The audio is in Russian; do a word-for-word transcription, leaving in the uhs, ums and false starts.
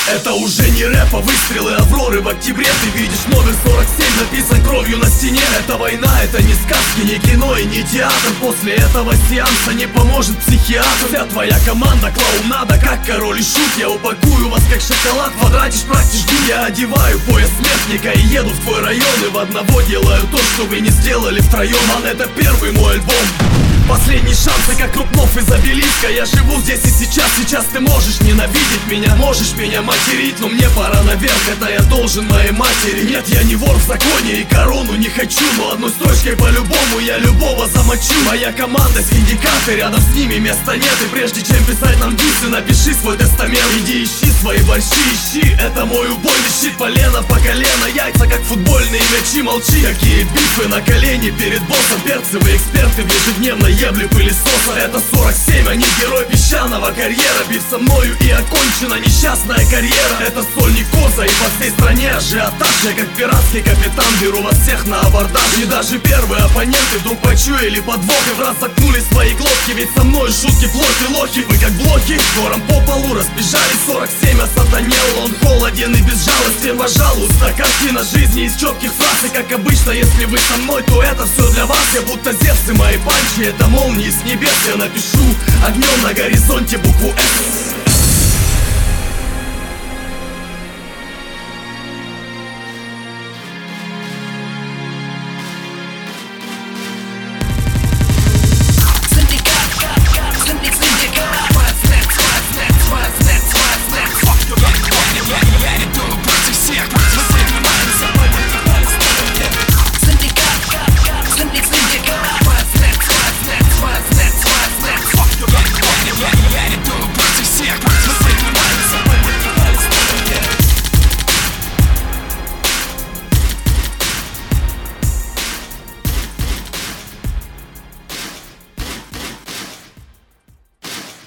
Это уже не рэп, а выстрелы Авроры в октябре. Ты видишь номер сорок семь, написан кровью на стене. Это война, это не сказки, не кино и не театр. После этого сеанса не поможет психиатр. Вся твоя команда клоунада, как король и шут. Я упакую вас как шоколад, квадратишь, практиш, жду. Я одеваю пояс смертника и еду в твой район. И в одного делаю то, что вы не сделали втроем. Ман, это первый мой альбом. Последний шанс, и как Крупнов из обелиска. Я живу здесь и сейчас, сейчас ты можешь ненавидеть меня, можешь меня материть, но мне пора наверх, это я должен моей матери. Нет, я не вор в законе и корону не хочу, но одной строчкой по-любому я любого замочу. Моя команда, синдикаты, рядом с ними места нет. И прежде чем писать нам дисы, напиши свой тестамент. Иди ищи свои борщи, ищи, это мой убойный щит. Полено по колено, яйца как футбольные мячи. Молчи, какие битвы на колени перед боссом. Перцевые эксперты в ежедневной ебле пылесоса. Это сорок семь, а не герой песчаного карьера. Бив со мною и окончена несчастная карьера. Это сольник Коза и по всей стране ажиотаж. Я как пиратский капитан беру вас всех на абордаж. И даже первые оппоненты вдруг почуяли подвох и в раз заткнули свои глотки. Ведь со мной шутки плохи, лохи, вы как блоки. Гором по полу разбежались, сорок семь осатанел. Он холоден и безжалостен, пожалуйста. Картина жизни из четких фраз. И как обычно, если вы со мной, то это все для вас. Я будто Зевс и мои панчи, это молнии с небес. Я напишу огнем на горизонте букву «С».